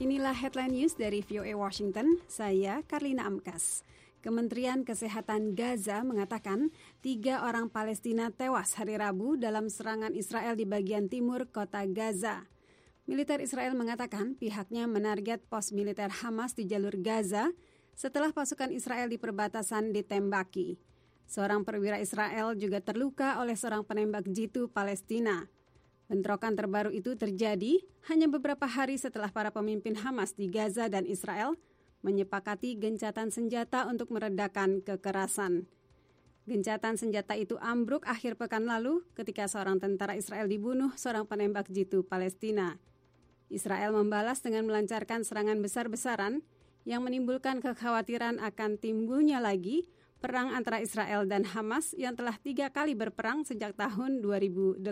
Inilah headline news dari VOA Washington, saya Karlina Amkas. Kementerian Kesehatan Gaza mengatakan 3 orang Palestina tewas hari Rabu dalam serangan Israel di bagian timur kota Gaza. Militer Israel mengatakan pihaknya menarget pos militer Hamas di jalur Gaza setelah pasukan Israel di perbatasan ditembaki. Seorang perwira Israel juga terluka oleh seorang penembak jitu Palestina. Bentrokan terbaru itu terjadi hanya beberapa hari setelah para pemimpin Hamas di Gaza dan Israel menyepakati gencatan senjata untuk meredakan kekerasan. Gencatan senjata itu ambruk akhir pekan lalu ketika seorang tentara Israel dibunuh seorang penembak jitu Palestina. Israel membalas dengan melancarkan serangan besar-besaran yang menimbulkan kekhawatiran akan timbulnya lagi perang antara Israel dan Hamas yang telah 3 kali berperang sejak tahun 2008.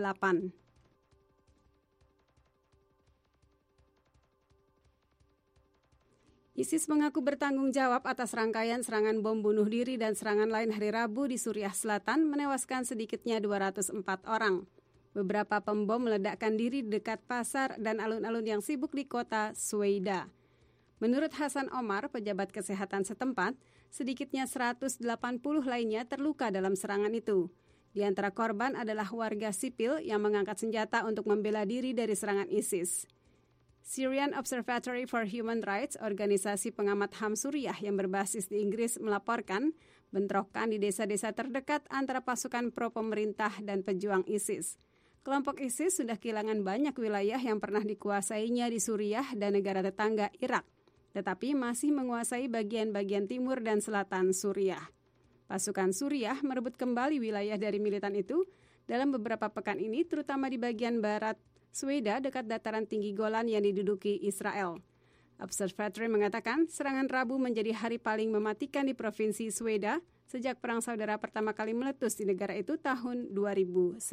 ISIS mengaku bertanggung jawab atas rangkaian serangan bom bunuh diri dan serangan lain hari Rabu di Suriah Selatan menewaskan sedikitnya 204 orang. Beberapa pembom meledakkan diri di dekat pasar dan alun-alun yang sibuk di kota Suwaida. Menurut Hasan Omar, pejabat kesehatan setempat, sedikitnya 180 lainnya terluka dalam serangan itu. Di antara korban adalah warga sipil yang mengangkat senjata untuk membela diri dari serangan ISIS. Syrian Observatory for Human Rights, organisasi pengamat HAM Suriah yang berbasis di Inggris, melaporkan bentrokan di desa-desa terdekat antara pasukan pro-pemerintah dan pejuang ISIS. Kelompok ISIS sudah kehilangan banyak wilayah yang pernah dikuasainya di Suriah dan negara tetangga Irak, tetapi masih menguasai bagian-bagian timur dan selatan Suriah. Pasukan Suriah merebut kembali wilayah dari militan itu dalam beberapa pekan ini, terutama di bagian barat Suwaida dekat dataran tinggi Golan yang diduduki Israel. Observatory mengatakan serangan Rabu menjadi hari paling mematikan di provinsi Suwaida sejak Perang Saudara pertama kali meletus di negara itu tahun 2011.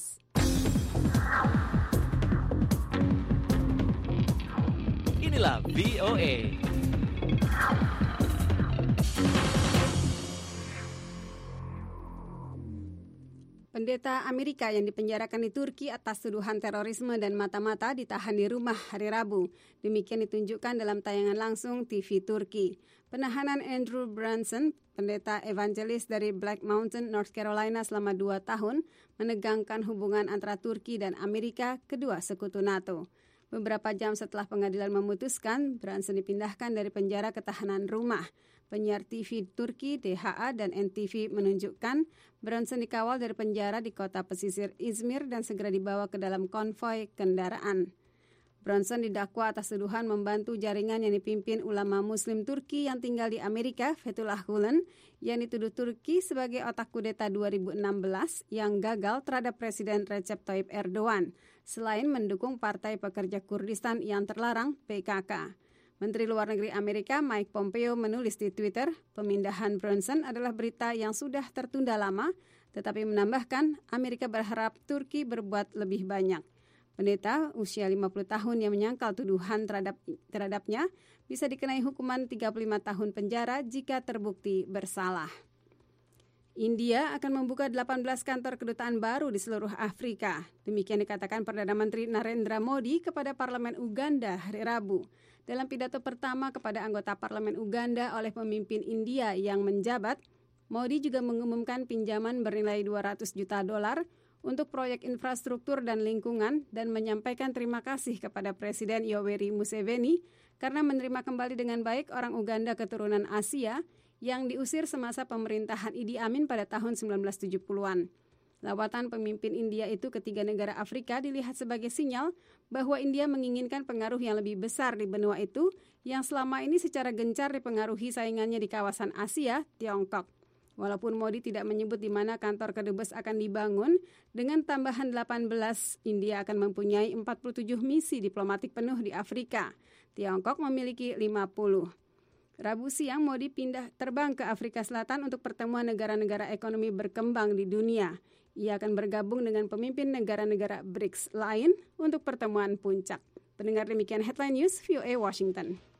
Inilah VOA. Pendeta Amerika yang dipenjarakan di Turki atas tuduhan terorisme dan mata-mata ditahan di rumah hari Rabu. Demikian ditunjukkan dalam tayangan langsung TV Turki. Penahanan Andrew Branson, pendeta evangelis dari Black Mountain, North Carolina selama 2 tahun, menegangkan hubungan antara Turki dan Amerika, kedua sekutu NATO. Beberapa jam setelah pengadilan memutuskan, Branson dipindahkan dari penjara ke tahanan rumah. Penyiar TV Turki, DHA, dan NTV menunjukkan Branson dikawal dari penjara di kota pesisir Izmir dan segera dibawa ke dalam konvoi kendaraan. Branson didakwa atas tuduhan membantu jaringan yang dipimpin ulama Muslim Turki yang tinggal di Amerika, Fethullah Gulen, yang dituduh Turki sebagai otak kudeta 2016 yang gagal terhadap Presiden Recep Tayyip Erdogan, selain mendukung Partai Pekerja Kurdistan yang terlarang, PKK. Menteri Luar Negeri Amerika Mike Pompeo menulis di Twitter, pemindahan Branson adalah berita yang sudah tertunda lama, tetapi menambahkan Amerika berharap Turki berbuat lebih banyak. Pendeta usia 50 tahun yang menyangkal tuduhan terhadapnya bisa dikenai hukuman 35 tahun penjara jika terbukti bersalah. India akan membuka 18 kantor kedutaan baru di seluruh Afrika. Demikian dikatakan Perdana Menteri Narendra Modi kepada Parlemen Uganda hari Rabu. Dalam pidato pertama kepada anggota Parlemen Uganda oleh pemimpin India yang menjabat, Modi juga mengumumkan pinjaman bernilai $200 juta untuk proyek infrastruktur dan lingkungan dan menyampaikan terima kasih kepada Presiden Yoweri Museveni karena menerima kembali dengan baik orang Uganda keturunan Asia yang diusir semasa pemerintahan Idi Amin pada tahun 1970-an. Lawatan pemimpin India itu ke 3 negara Afrika dilihat sebagai sinyal bahwa India menginginkan pengaruh yang lebih besar di benua itu yang selama ini secara gencar dipengaruhi saingannya di kawasan Asia, Tiongkok. Walaupun Modi tidak menyebut di mana kantor kedubes akan dibangun, dengan tambahan 18, India akan mempunyai 47 misi diplomatik penuh di Afrika. Tiongkok memiliki 50. Rabu siang, Modi terbang ke Afrika Selatan untuk pertemuan negara-negara ekonomi berkembang di dunia. Ia akan bergabung dengan pemimpin negara-negara BRICS lain untuk pertemuan puncak. Pendengar, demikian Headline News VOA Washington.